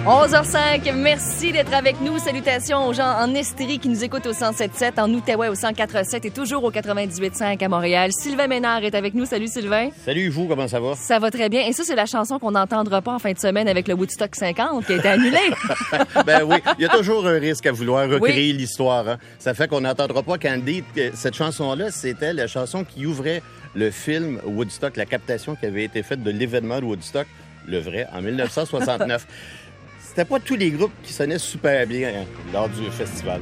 11h05, merci d'être avec nous. Salutations aux gens en Estrie qui nous écoutent au 107.7, en Outaouais au 104.7 et toujours au 98.5 à Montréal. Sylvain Ménard est avec nous. Salut Sylvain. Salut vous, comment ça va? Ça va très bien. Et ça, c'est la chanson qu'on n'entendra pas en fin de semaine avec le Woodstock 50 qui a été annulé. Ben oui, il y a toujours un risque à vouloir recréer l'histoire. Hein. Ça fait qu'on n'entendra pas Candide. Cette chanson-là, c'était la chanson qui ouvrait le film Woodstock, la captation qui avait été faite de l'événement de Woodstock, le vrai, en 1969. C'était pas tous les groupes qui sonnaient super bien lors du festival.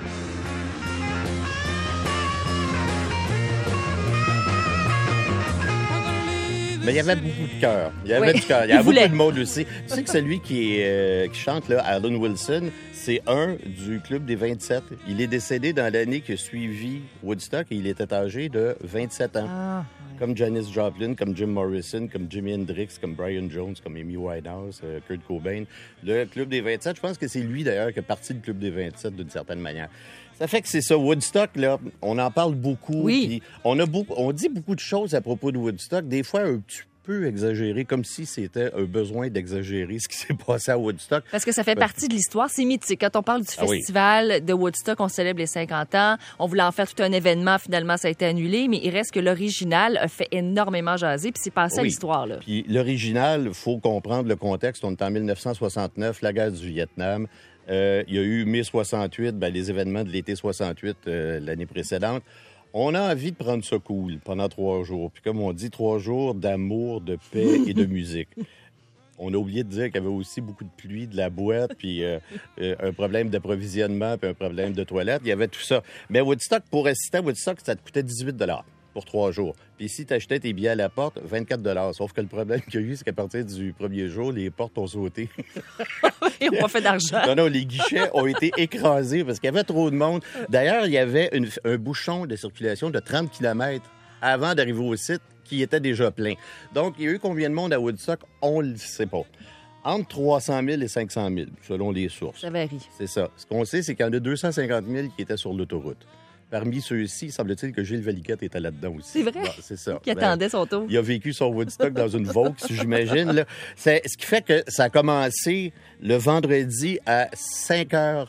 Mais il y avait beaucoup de cœur. Il y avait du cœur. Il y avait beaucoup de monde aussi. Tu sais que celui qui chante, là, Alan Wilson, c'est un du Club des 27. Il est décédé dans l'année qui a suivi Woodstock et il était âgé de 27 ans. Ah. Comme Janis Joplin, comme Jim Morrison, comme Jimi Hendrix, comme Brian Jones, comme Amy Winehouse, Kurt Cobain. Le Club des 27, je pense que c'est lui, d'ailleurs, qui est parti du Club des 27 d'une certaine manière. Ça fait que c'est ça. Woodstock, là, on en parle beaucoup. Oui. On dit beaucoup de choses à propos de Woodstock, des fois un petit peu exagéré, comme si c'était un besoin d'exagérer ce qui s'est passé à Woodstock. Parce que ça fait partie de l'histoire, c'est mythique. Quand on parle du festival de Woodstock, on célèbre les 50 ans. On voulait en faire tout un événement, finalement, ça a été annulé, mais il reste que l'original a fait énormément jaser, puis c'est passé à l'histoire, là. Puis l'original, il faut comprendre le contexte. On est en 1969, la guerre du Vietnam. Il y a eu mai 68, les événements de l'été 68, l'année précédente. On a envie de prendre ça cool pendant 3 jours. Puis comme on dit, 3 jours d'amour, de paix et de musique. On a oublié de dire qu'il y avait aussi beaucoup de pluie, de la boîte, puis un problème d'approvisionnement, puis un problème de toilette. Il y avait tout ça. Mais Woodstock, pour assister à Woodstock, ça te coûtait 18 $ pour 3 jours. Puis si tu achetais tes billets à la porte, 24 $. Sauf que le problème qu'il y a eu, c'est qu'à partir du premier jour, les portes ont sauté. Ils n'ont pas fait d'argent. Non, les guichets ont été écrasés parce qu'il y avait trop de monde. D'ailleurs, il y avait un bouchon de circulation de 30 km avant d'arriver au site qui était déjà plein. Donc, il y a eu combien de monde à Woodstock? On ne le sait pas. Entre 300 000 et 500 000, selon les sources. Ça varie. C'est ça. Ce qu'on sait, c'est qu'il y en a 250 000 qui étaient sur l'autoroute. Parmi ceux-ci, semble-t-il que Gilles Valiquette était là-dedans aussi. C'est vrai? Bon, c'est ça. Qui attendait son tour. Il a vécu son Woodstock dans une Vaux, j'imagine. Là. Ce qui fait que ça a commencé le vendredi à 5h07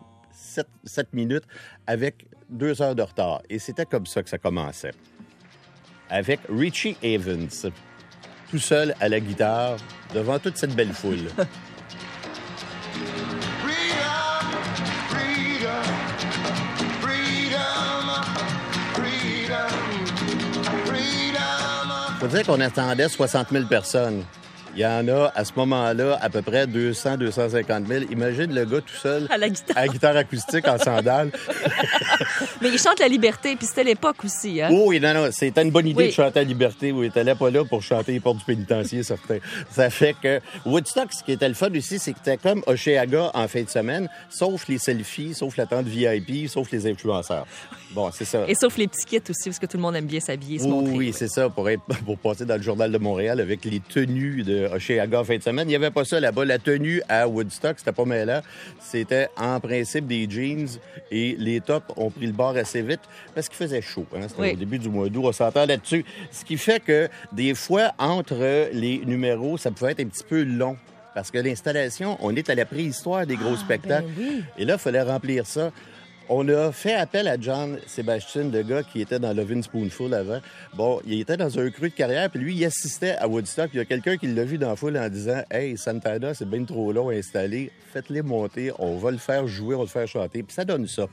minutes avec 2 heures de retard. Et c'était comme ça que ça commençait. Avec Richie Havens, tout seul à la guitare, devant toute cette belle foule. Il faut dire qu'on attendait 60 000 personnes. Il y en a, à ce moment-là, à peu près 200-250 000. Imagine le gars tout seul à la guitare acoustique en sandales. Mais il chante la liberté, puis c'était l'époque aussi. Hein? Oui, non, c'était une bonne idée de chanter la liberté. Oui, il n'était pas là pour chanter les portes du pénitencier, certain. Ça fait que Woodstock, ce qui était le fun aussi, c'est que c'était comme Oshéaga en fin de semaine, sauf les selfies, sauf la tente VIP, sauf les influenceurs. Bon, c'est ça. Et sauf les petits kits aussi, parce que tout le monde aime bien s'habiller, se montrer. Oui, c'est ça, pour passer dans le Journal de Montréal avec les tenues de Oshéaga en fin de semaine. Il n'y avait pas ça là-bas. La tenue à Woodstock, c'était pas mêlant. C'était en principe des jeans et les tops ont pris le bord assez vite parce qu'il faisait chaud. Hein? C'était au début du mois d'août, on s'entend là-dessus. Ce qui fait que des fois, entre les numéros, ça pouvait être un petit peu long. Parce que l'installation, on est à la préhistoire des gros spectacles. Oui. Et là, il fallait remplir ça. On a fait appel à John Sebastian, le gars qui était dans Lovin' Spoonful avant. Bon, il était dans un creux de carrière, puis lui, il assistait à Woodstock. Il y a quelqu'un qui l'a vu dans la foule en disant « Hey, Santana, c'est bien trop long à installer. Faites-les monter, on va le faire jouer, on va le faire chanter. » Puis ça donne ça.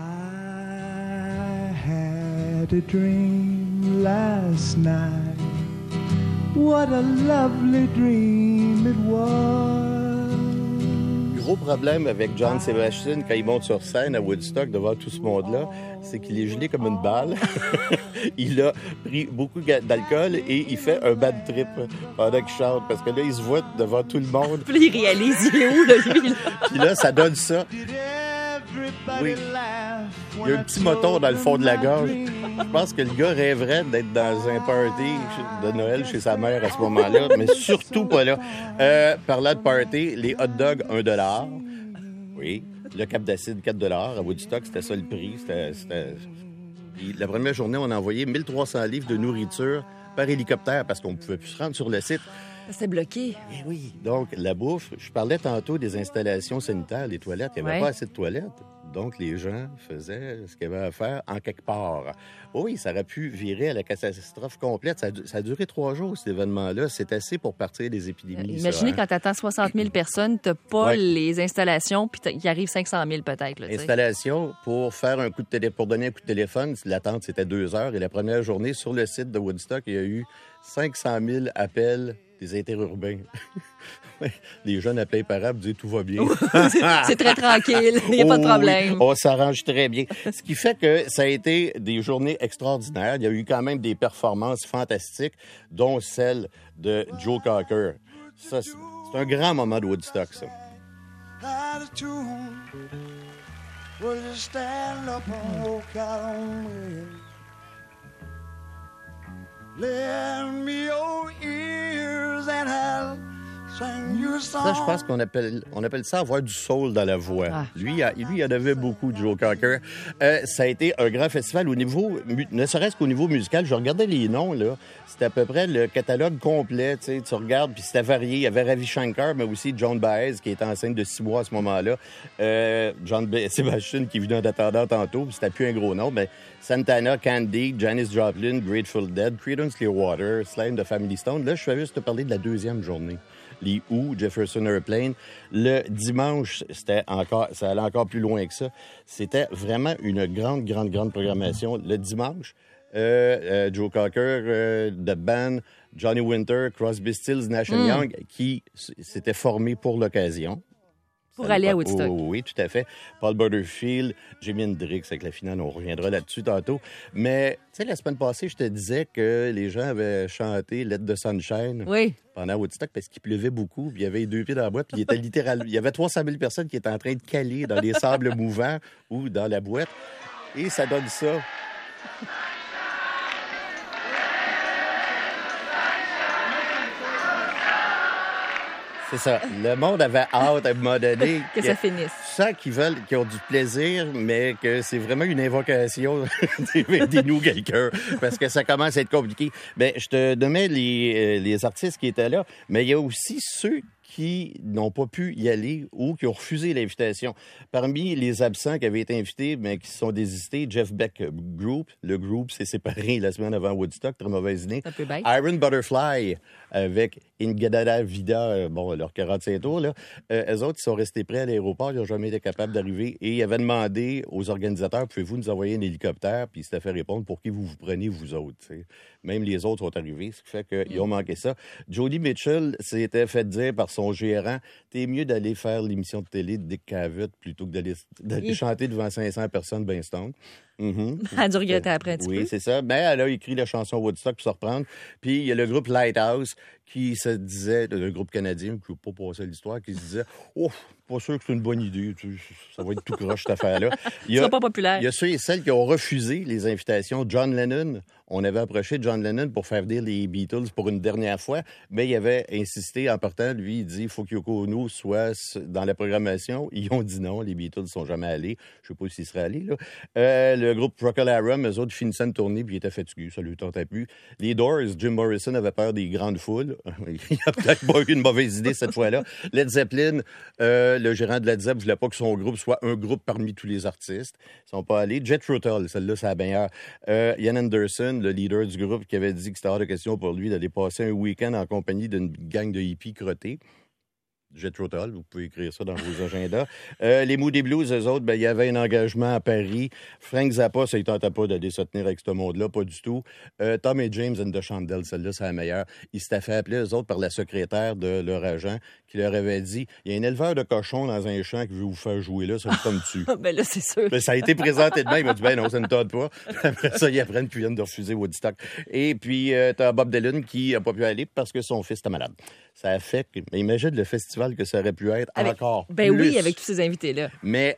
I had a dream last night. What a lovely dream it was. Gros problème avec John Sebastian quand il monte sur scène à Woodstock devant tout ce monde-là, c'est qu'il est gelé comme une balle. Il a pris beaucoup d'alcool et il fait un bad trip pendant qu'il chante parce que là, il se voit devant tout le monde. Puis il réalise, il est où, là, lui? Là? Puis là, ça donne ça. Oui. Il y a un petit moton dans le fond de la gorge. Je pense que le gars rêverait d'être dans un party de Noël chez sa mère à ce moment-là, mais surtout pas là. Parlant de party, les hot dogs, 1 $. Oui. Le cap d'acide, 4 $ à Woodstock, c'était ça le prix. Puis la première journée, on a envoyé 1300 livres de nourriture par hélicoptère parce qu'on ne pouvait plus se rendre sur le site. C'est bloqué. Eh oui. Donc, la bouffe, je parlais tantôt des installations sanitaires, des toilettes. Il n'y avait pas assez de toilettes. Donc, les gens faisaient ce qu'il y avait à faire en quelque part. Oui, ça aurait pu virer à la catastrophe complète. Ça a duré 3 jours, cet événement-là. C'est assez pour partir des épidémies. Imaginez quand tu attends 60 000 personnes, tu n'as pas les installations, puis il arrive 500 000 peut-être. Là, installation pour faire un coup de pour donner un coup de téléphone. L'attente, c'était 2 heures. Et la première journée, sur le site de Woodstock, il y a eu 500 000 appels des interurbains. Les jeunes appelaient les parents pour dire tout va bien. C'est très tranquille, il n'y a pas de problème. Oui, on s'arrange très bien. Ce qui fait que ça a été des journées extraordinaires. Il y a eu quand même des performances fantastiques, dont celle de Joe Cocker. Ça, c'est un grand moment de Woodstock, ça. Ça, je pense qu'on appelle ça avoir du soul dans la voix. Ah. Lui, il en avait beaucoup, Joe Cocker. Ça a été un grand festival au niveau, ne serait-ce qu'au niveau musical. Je regardais les noms, là. C'était à peu près le catalogue complet. Tu regardes, puis c'était varié. Il y avait Ravi Shankar, mais aussi Joan Baez, qui était enceinte de 6 mois à ce moment-là. John Sebastian, qui est venu en attendant tantôt, puis c'était plus un gros nom, mais Santana, Candy, Janis Joplin, Grateful Dead, Creedence Clearwater, Slime de Family Stone. Là, je suis juste te parler de la deuxième journée. Les Who, Jefferson Airplane. Le dimanche, ça allait encore plus loin que ça. C'était vraiment une grande programmation. Le dimanche, Joe Cocker, The Band, Johnny Winter, Crosby, Stills, Nash & Young, qui s'étaient formés pour l'occasion. Pour aller à Woodstock. Oui, tout à fait. Paul Butterfield, Jimi Hendrix avec la finale, on reviendra là-dessus tantôt. Mais, tu sais, la semaine passée, je te disais que les gens avaient chanté Let the Sunshine pendant Woodstock parce qu'il pleuvait beaucoup, puis il y avait les 2 pieds dans la boîte, puis il y avait 300 000 personnes qui étaient en train de caler dans les sables mouvants ou dans la boîte. Et ça donne ça. C'est ça. Le monde avait hâte à un moment donné que ça finisse. Tu sens qu'ils ont du plaisir, mais que c'est vraiment une invocation des nous quelqu'un, parce que ça commence à être compliqué. Ben, je te donnais les artistes qui étaient là, mais il y a aussi ceux qui n'ont pas pu y aller ou qui ont refusé l'invitation. Parmi les absents qui avaient été invités, mais qui se sont désistés, Jeff Beck Group. Le groupe s'est séparé la semaine avant Woodstock, très mauvaise idée. Un peu bête. Iron Butterfly avec Ingada Vida, leur 45 tours, là. Eux autres, ils sont restés prêts à l'aéroport, ils n'ont jamais été capables d'arriver et ils avaient demandé aux organisateurs, pouvez-vous nous envoyer un hélicoptère? Puis ils s'étaient fait répondre, pour qui vous prenez, vous autres? T'sais. Même les autres sont arrivés, ce qui fait qu'ils ont manqué ça. Joni Mitchell s'était fait dire par son gérant, t'es mieux d'aller faire l'émission de télé de Dick Cavett plutôt que d'aller chanter devant 500 personnes ben stone. Elle a dû regretter après un petit peu. Oui, c'est ça. Mais elle a écrit la chanson Woodstock pour se reprendre. Puis il y a le groupe Lighthouse qui se disait, le groupe canadien, qui ne veut pas passer à l'histoire, qui se disait « Oh, pas sûr que c'est une bonne idée. Ça va être tout croche, cette affaire-là. » Ce sera pas populaire. Il y a ceux et celles qui ont refusé les invitations. John Lennon, on avait approché John Lennon pour faire venir les Beatles pour une dernière fois, mais il avait insisté en partant. Lui, il dit il faut que Yoko Ono soit dans la programmation. Ils ont dit non, les Beatles ne sont jamais allés. Je ne sais pas s'ils seraient allés. Là. Le groupe Procol Harum, eux autres finissaient une tournée puis ils étaient fatigués. Ça ne lui tentait plus. Les Doors, Jim Morrison avait peur des grandes foules. Il a peut-être pas eu une mauvaise idée cette fois-là. Led Zeppelin, le gérant de Led Zeppelin ne voulait pas que son groupe soit un groupe parmi tous les artistes. Ils sont pas allés. Jethro Tull, celle-là, c'est la meilleure. Ian Anderson, le leader du groupe, qui avait dit que c'était hors de question pour lui d'aller passer un week-end en compagnie d'une gang de hippies crottés. Jethro Tull, vous pouvez écrire ça dans vos agendas. Les Moody Blues, eux autres, il y avait un engagement à Paris. Frank Zappa, ça ne tentait pas d'aller se tenir avec ce monde-là, pas du tout. Tom et James and the Chandelles, celle-là, c'est la meilleure. Ils s'étaient fait appeler, eux autres, par la secrétaire de leur agent, qui leur avait dit il y a un éleveur de cochons dans un champ qui veut vous faire jouer là, ça vous tombe dessus. Ben là, c'est sûr. Ben, ça a été présenté demain. Il m'a dit ben non, ça ne tente pas. Après ça, ils apprennent qu'ils viennent de refuser Woodstock. Et puis, t'as Bob Dylan qui n'a pas pu aller parce que son fils était malade. Ça a fait que. Mais imagine le festival que ça aurait pu être encore ben plus. Oui, avec tous ces invités-là. Mais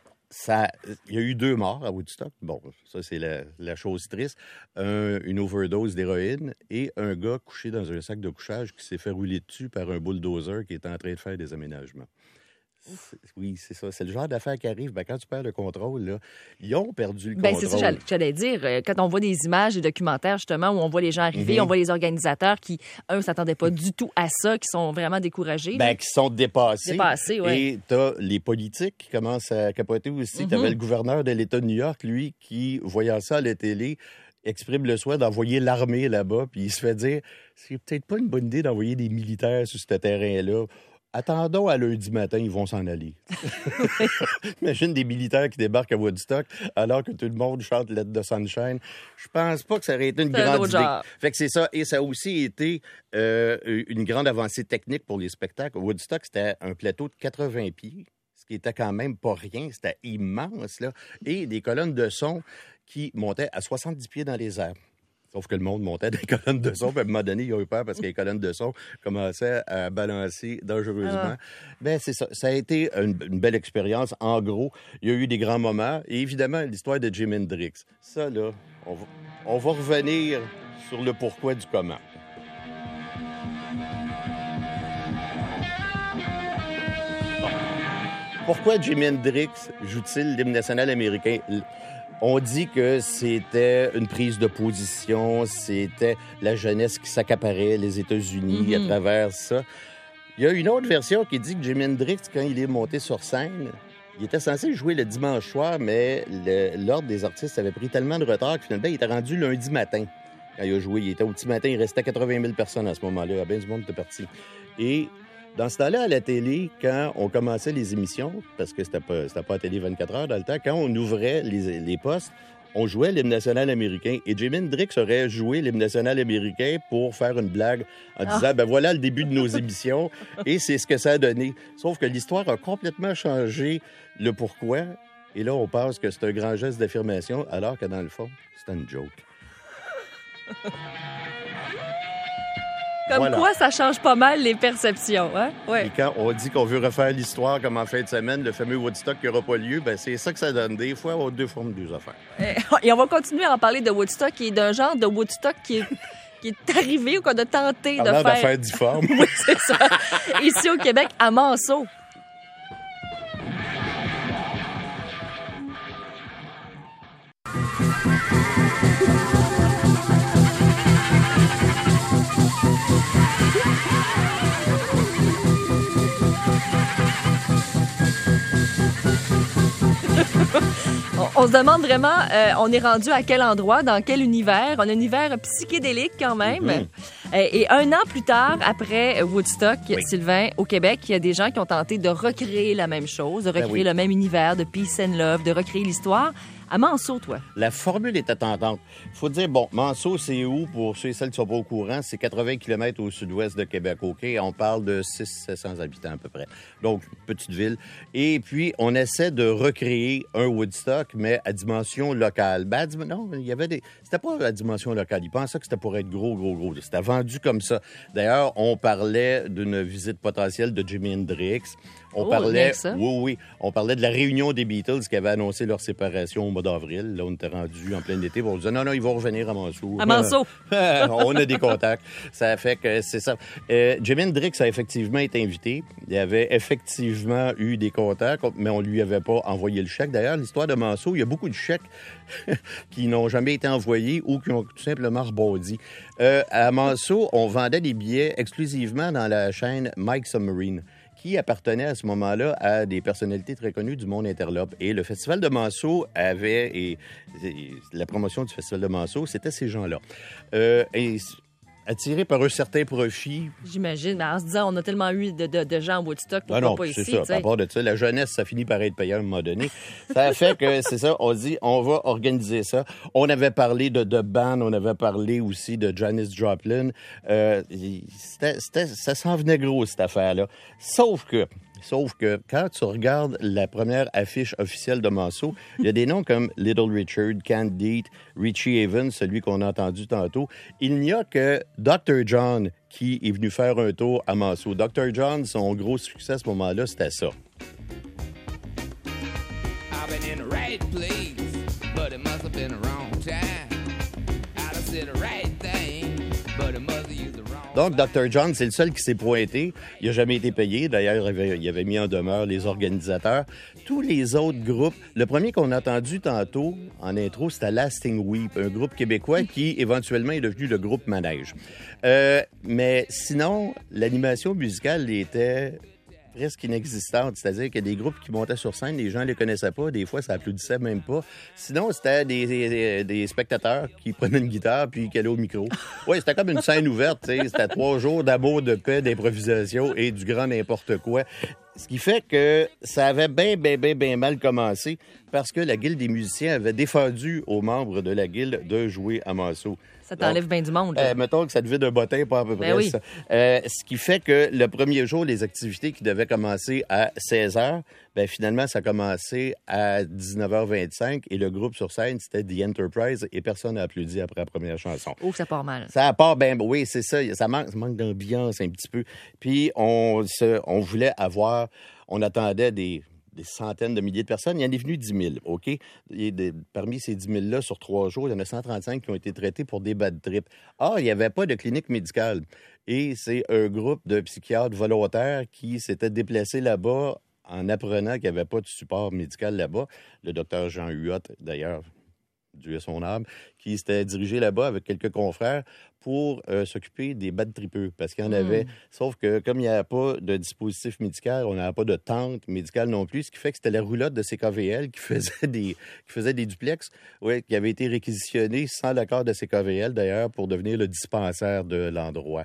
il y a eu 2 morts à Woodstock. Bon, ça, c'est la chose triste. Une overdose d'héroïne et un gars couché dans un sac de couchage qui s'est fait rouler dessus par un bulldozer qui était en train de faire des aménagements. Oui, c'est ça. C'est le genre d'affaire qui arrive. Quand tu perds le contrôle, là, ils ont perdu le Ben, contrôle. c'est ça, j'allais dire. Quand on voit des images, des documentaires, justement, où on voit les gens arriver, on voit les organisateurs qui, ne s'attendaient pas du tout à ça, qui sont vraiment découragés. Qui sont dépassés. Oui. Et t'as les politiques qui commencent à capoter aussi. T'avais le gouverneur de l'État de New York, lui, qui, voyant ça à la télé, exprime le souhait d'envoyer l'armée là-bas, puis il se fait dire, c'est peut-être pas une bonne idée d'envoyer des militaires sur ce terrain-là. Attendons à lundi matin, ils vont s'en aller. Imagine des militaires qui débarquent à Woodstock alors que tout le monde chante Let the Sunshine. Je pense pas que ça aurait été une grande idée. Fait que c'est ça. Et ça a aussi été une grande avancée technique pour les spectacles. Woodstock, c'était un plateau de 80 pieds, ce qui était quand même pas rien. C'était immense, là. Et des colonnes de son qui montaient à 70 pieds dans les airs. Sauf que le monde montait des colonnes de son. Puis à un moment donné, il y a eu peur parce que les colonnes de son commençaient à balancer dangereusement. C'est ça. Ça a été une belle expérience. En gros, il y a eu des grands moments. Et évidemment, l'histoire de Jimi Hendrix. Ça, là, on va revenir sur le pourquoi du comment. Pourquoi Jimi Hendrix joue-t-il l'hymne national américain? On dit que c'était une prise de position, c'était la jeunesse qui s'accaparait les États-Unis à travers ça. Il y a une autre version qui dit que Jimi Hendrix, quand il est monté sur scène, il était censé jouer le dimanche soir, mais l'ordre des artistes avait pris tellement de retard que finalement, il était rendu lundi matin. Quand il a joué, il était au petit matin, il restait 80 000 personnes à ce moment-là. Bien du monde était parti. Et dans ce temps-là, à la télé, quand on commençait les émissions, parce que c'était pas à télé 24 heures dans le temps, quand on ouvrait les postes, on jouait l'hymne national américain. Et Jimi Hendrix aurait joué l'hymne national américain pour faire une blague en disant, voilà le début de nos émissions. Et c'est ce que ça a donné. Sauf que l'histoire a complètement changé le pourquoi. Et là, on pense que c'est un grand geste d'affirmation, alors que dans le fond, c'est une joke. Comme quoi, ça change pas mal les perceptions, hein? Ouais. Et quand on dit qu'on veut refaire l'histoire comme en fin de semaine, le fameux Woodstock qui n'aura pas lieu, c'est ça que ça donne. Des fois, on déforme deux affaires. Et on va continuer à en parler de Woodstock et d'un genre de Woodstock qui est arrivé ou qu'on a tenté de faire. D'affaires difformes. Oui, c'est ça. Ici au Québec, à Manceau. On se demande vraiment, on est rendu à quel endroit, dans quel univers. On a un univers psychédélique quand même. Et un an plus tard, après Woodstock, Sylvain, au Québec, il y a des gens qui ont tenté de recréer la même chose, de recréer le même univers, de peace and love, de recréer l'histoire. À Manceau, toi? La formule était tentante. Il faut dire, Manceau, c'est où? Pour ceux et celles qui ne sont pas au courant, c'est 80 km au sud-ouest de Québec, OK? On parle de 600-700 habitants à peu près. Donc, petite ville. Et puis, on essaie de recréer un Woodstock, mais à dimension locale. Non, il y avait des... C'était pas à dimension locale. Ils pensaient que c'était pour être gros. C'était vendu comme ça. D'ailleurs, on parlait d'une visite potentielle de Jimi Hendrix. On parlait de la réunion des Beatles qui avaient annoncé leur séparation au mois d'avril. Là, on était rendu en plein été. On disait non, ils vont revenir à Manceau. À Manceau. On a des contacts. Ça fait que c'est ça. Jimi Hendrix a effectivement été invité. Il avait effectivement eu des contacts, mais on lui avait pas envoyé le chèque. D'ailleurs, l'histoire de Manceau, il y a beaucoup de chèques qui n'ont jamais été envoyés ou qui ont tout simplement rebondi. À Manceau, on vendait des billets exclusivement dans la chaîne Mike Submarine, qui appartenait à ce moment-là à des personnalités très connues du monde interlope. Et le Festival de Manceau avait... Et la promotion du Festival de Manceau, c'était ces gens-là. Attirés par un certain profit. J'imagine, mais en se disant, on a tellement eu de gens à Woodstock, pourquoi pas ici? C'est ça. À part de ça, la jeunesse, ça finit par être payant à un moment donné. Ça a fait que, c'est ça, on dit, on va organiser ça. On avait parlé de The Band, on avait parlé aussi de Janis Joplin. Ça s'en venait gros, cette affaire-là. Sauf que quand tu regardes la première affiche officielle de Manceau, il y a des noms comme Little Richard, Candide, Richie Evans, celui qu'on a entendu tantôt. Il n'y a que Dr. John qui est venu faire un tour à Manceau. Dr. John, son gros succès à ce moment-là, c'était ça. I've been in the right place, but it must have been the wrong time. I done said the right thing, but it must have used the wrong Donc, Dr. John, c'est le seul qui s'est pointé. Il n'a jamais été payé. D'ailleurs, il avait mis en demeure les organisateurs. Tous les autres groupes, le premier qu'on a entendu tantôt en intro, c'était Lasting Weep, un groupe québécois qui, éventuellement, est devenu le groupe Manège. Mais sinon, l'animation musicale était presque inexistante. C'est-à-dire qu'il y a des groupes qui montaient sur scène, les gens ne les connaissaient pas, des fois, ça applaudissait même pas. Sinon, c'était des spectateurs qui prenaient une guitare puis qui allaient au micro. Oui, c'était comme une scène ouverte, tu sais. C'était 3 jours d'amour, de paix, d'improvisation et du grand n'importe quoi. Ce qui fait que ça avait bien mal commencé parce que la Guilde des musiciens avait défendu aux membres de la Guilde de jouer à Manceau. Ça t'enlève bien du monde. Mettons que ça devait de bottin, pas à peu près oui. ça. Ce qui fait que le premier jour, les activités qui devaient commencer à 16h, finalement, ça a commencé à 19h25 et le groupe sur scène, c'était The Enterprise et personne n'a applaudi après la première chanson. Oh, ça part mal. Ça part bien, oui, c'est ça. Ça manque d'ambiance un petit peu. Puis, on voulait avoir, on attendait des centaines de milliers de personnes. Il y en est venu 10 000, OK? Parmi ces 10 000-là, sur 3 jours, il y en a 135 qui ont été traités pour des bad trips. Il n'y avait pas de clinique médicale. Et c'est un groupe de psychiatres volontaires qui s'était déplacé là-bas en apprenant qu'il n'y avait pas de support médical là-bas. Le docteur Jean Huot, d'ailleurs, Dieu ait son âme, qui s'était dirigé là-bas avec quelques confrères pour s'occuper des bad tripeux, parce qu'il y en avait. Sauf que comme il n'y avait pas de dispositif médical, on n'avait pas de tente médicale non plus, ce qui fait que c'était la roulotte de CKVL qui faisait des duplex, qui avait été réquisitionné sans l'accord de CKVL, d'ailleurs, pour devenir le dispensaire de l'endroit.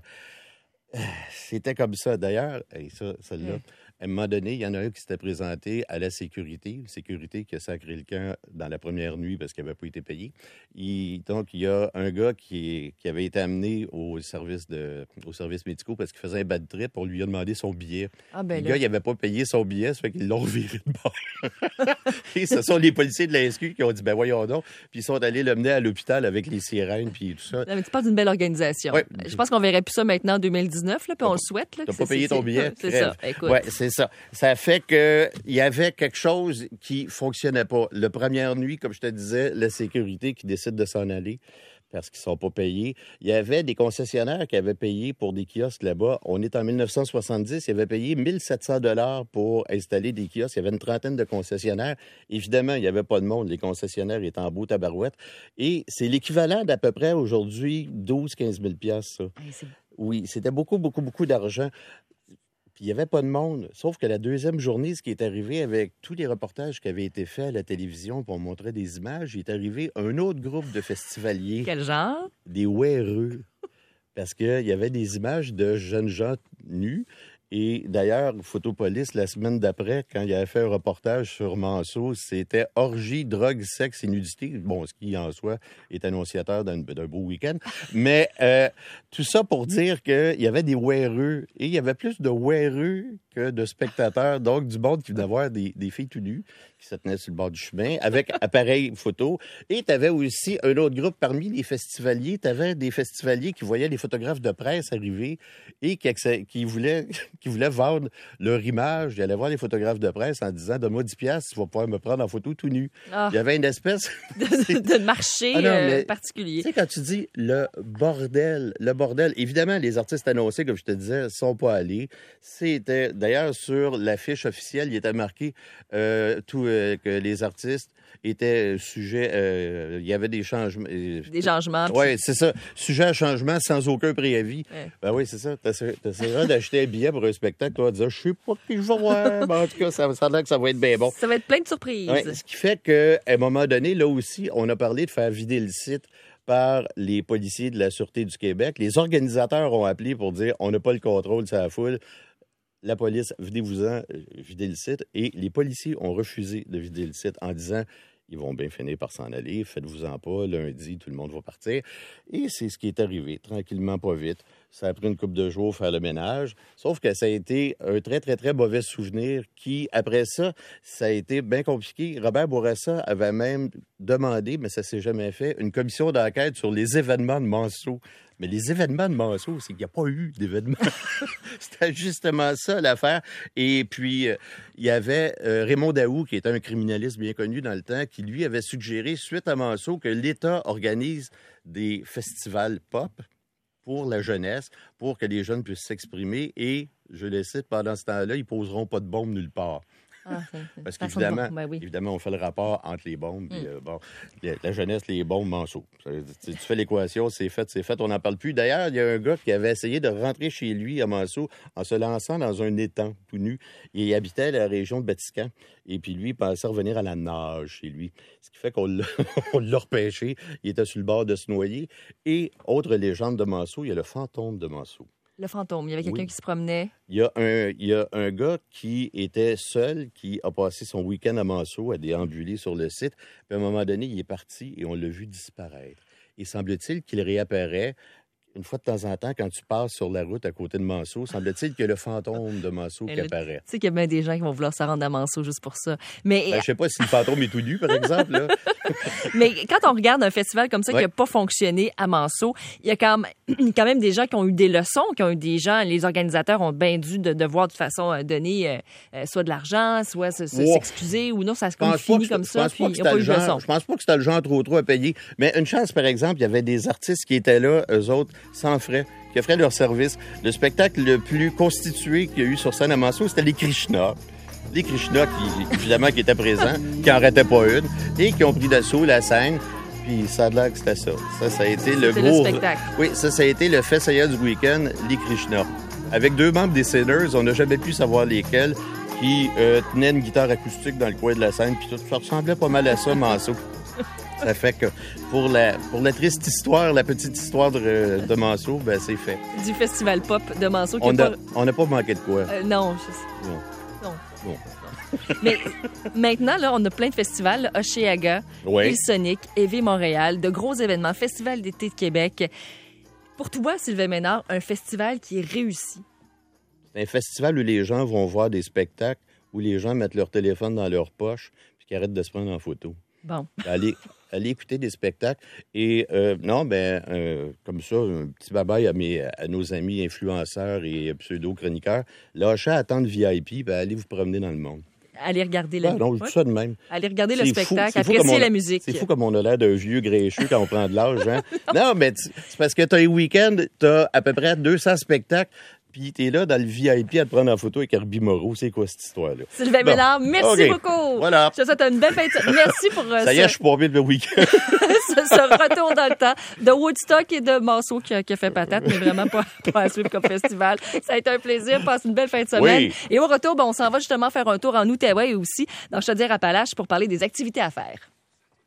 C'était comme ça. D'ailleurs, celle-là, à un moment donné, il y en a un qui s'était présenté à la sécurité qui a sacré le camp dans la première nuit parce qu'il n'avait pas été payé. Donc, il y a un gars qui avait été amené aux services médicaux parce qu'il faisait un bad trip. On lui a demandé son billet. Le gars, il n'avait pas payé son billet, ça fait qu'ils l'ont reviré de bord. Et ce sont les policiers de la SQ qui ont dit, voyons donc. Puis ils sont allés le mener à l'hôpital avec les sirènes puis tout ça. Non, mais tu parles d'une belle organisation. Ouais. Je pense qu'on verrait plus ça maintenant en 2019, là, puis on le souhaite. Là, t'as pas payé ton billet? C'est ça, écoute. Ouais, c'est ça. Ça fait qu'il y avait quelque chose qui fonctionnait pas. La première nuit, comme je te disais, la sécurité qui décide de s'en aller parce qu'ils sont pas payés. Il y avait des concessionnaires qui avaient payé pour des kiosques là-bas. On est en 1970, ils avaient payé 1 700 $ pour installer des kiosques. Il y avait une trentaine de concessionnaires. Évidemment, il n'y avait pas de monde. Les concessionnaires étaient en beau tabarouette. Et c'est l'équivalent d'à peu près aujourd'hui 12-15 000 $, ça. Oui, c'était beaucoup d'argent. Puis il n'y avait pas de monde. Sauf que la deuxième journée, ce qui est arrivé avec tous les reportages qui avaient été faits à la télévision pour montrer des images, il est arrivé un autre groupe de festivaliers. Quel genre? Des weareux. Parce qu'il y avait des images de jeunes gens nus. Et d'ailleurs, Photopolis, la semaine d'après, quand il avait fait un reportage sur Manceau, c'était orgie, drogue, sexe et nudité. Bon, ce qui, en soi, est annonciateur d'un beau week-end. Mais tout ça pour dire qu'il y avait des weareux. Et il y avait plus de weareux que de spectateurs. Donc, du monde qui venait voir des filles tout nues qui se tenaient sur le bord du chemin avec appareil photo. Et tu avais aussi un autre groupe parmi les festivaliers. Tu avais des festivaliers qui voyaient les photographes de presse arriver et qui voulaient vendre leur image. Ils allaient voir les photographes de presse en disant « Donne-moi 10 $, tu vas pouvoir me prendre en photo tout nu. » Il y avait une espèce... de marché particulier. Tu sais, quand tu dis le bordel, évidemment, les artistes annoncés, comme je te disais, sont pas allés. C'était, d'ailleurs, sur l'affiche officielle, il était marqué que les artistes étaient sujets... il y avait des changements. Des changements. Oui, c'est ça. Sujet à changement sans aucun préavis. Oui, c'est ça. T'essaieras d'acheter un billet pour un spectacle, toi, dire, je sais pas qui je vais voir. En tout cas, ça a l'air que ça va être bien bon. Ça va être plein de surprises. Ouais, ce qui fait qu'à un moment donné, là aussi, on a parlé de faire vider le site par les policiers de la Sûreté du Québec. Les organisateurs ont appelé pour dire, on n'a pas le contrôle sur la foule. La police, videz-vous-en, videz le site. Et les policiers ont refusé de vider le site en disant, ils vont bien finir par s'en aller, faites-vous-en pas, lundi, tout le monde va partir. Et c'est ce qui est arrivé, tranquillement, pas vite. Ça a pris une couple de jours faire le ménage, sauf que ça a été un très, très, très mauvais souvenir qui, après ça, ça a été bien compliqué. Robert Bourassa avait même demandé, mais ça s'est jamais fait, une commission d'enquête sur les événements de Manceau. Mais les événements de Manceau, c'est qu'il n'y a pas eu d'événements. C'était justement ça, l'affaire. Et puis, il y avait Raymond Daou, qui était un criminaliste bien connu dans le temps, qui, lui, avait suggéré, suite à Manceau, que l'État organise des festivals pop pour la jeunesse, pour que les jeunes puissent s'exprimer et, je le cite, pendant ce temps-là, ils poseront pas de bombes nulle part. Parce qu'évidemment, on fait le rapport entre les bombes et la jeunesse, les bombes, Manceau. Tu fais l'équation, c'est fait, on n'en parle plus. D'ailleurs, il y a un gars qui avait essayé de rentrer chez lui à Manceau en se lançant dans un étang tout nu. Il habitait à la région de Batiscan. Et puis lui, il pensait revenir à la nage chez lui. Ce qui fait qu'on l'a repêché. Il était sur le bord de se noyer. Et autre légende de Manceau, il y a le fantôme de Manceau. Le fantôme, il y avait quelqu'un qui se promenait. Il y a un gars qui était seul, qui a passé son week-end à Manceau, à déambuler sur le site. Puis à un moment donné, il est parti et on l'a vu disparaître. Et semble-t-il qu'il réapparaît une fois de temps en temps quand tu passes sur la route à côté de Manceau. Semble-t-il que le fantôme de Manceau qui apparaît. Tu sais qu'il y a bien des gens qui vont vouloir se rendre à Manceau juste pour ça. Mais je sais pas si le fantôme est tout nu, par exemple. Là. Mais quand on regarde un festival comme ça qui n'a pas fonctionné à Manceau, il y a quand même des gens qui ont eu des leçons, les organisateurs ont bien dû devoir de toute façon donner soit de l'argent, soit s'excuser, ou non, ça se finit comme ça, puis il n'y a pas eu de leçon. Je pense pas que c'était le genre trop à payer. Mais une chance, par exemple, il y avait des artistes qui étaient là, eux autres, sans frais, qui offraient leur service. Le spectacle le plus constitué qu'il y a eu sur scène à Manceau, c'était les Krishna. Les Krishna, qui étaient présents, qui n'en rataient pas une, et qui ont pris d'assaut la scène. Puis ça a l'air que c'était ça. Ça a été le gros... spectacle. Oui, ça a été le fessaya du week-end, les Krishna. Avec 2 membres des Sinners, on n'a jamais pu savoir lesquels, qui tenaient une guitare acoustique dans le coin de la scène, puis tout ça ressemblait pas mal à ça, Manceau. Ça fait que pour la triste histoire, la petite histoire de Manceau, ben c'est fait. Du festival pop de Manceau. On n'a pas manqué de quoi. Non, je sais. Non. Mais maintenant, là, on a plein de festivals. Hochelaga, Ilsonic, EV Montréal, de gros événements, Festival d'été de Québec. Pour toi, Sylvain Ménard, un festival qui est réussi. C'est un festival où les gens vont voir des spectacles, où les gens mettent leur téléphone dans leur poche puis qu'ils arrêtent de se prendre en photo. Bon. Aller écouter des spectacles. Et comme ça, un petit bye-bye à nos amis influenceurs et pseudo-chroniqueurs. Lâchez à attendre VIP, allez vous promener dans le monde. Allez regarder je dis ça de même. Allez regarder le spectacle, apprécier la musique. C'est fou comme on a l'air d'un vieux grécheux quand on prend de l'âge. Hein? Non, mais c'est parce que tu as un week-end, tu as à peu près 200 spectacles. Puis t'es là dans le VIP à te prendre en photo avec Herbie Moreau. C'est quoi cette histoire-là? Sylvain Ménard, merci beaucoup. Voilà. Je te souhaite une belle fête. Merci pour ça y est, je suis pompé le week-end. ce retour dans le temps de Woodstock et de Manceau qui a fait patate, mais vraiment pas à suivre comme festival. Ça a été un plaisir. Passe une belle fin de semaine. Oui. Et au retour, on s'en va justement faire un tour en Outaouais aussi, dans Chaudière-Appalaches, pour parler des activités à faire.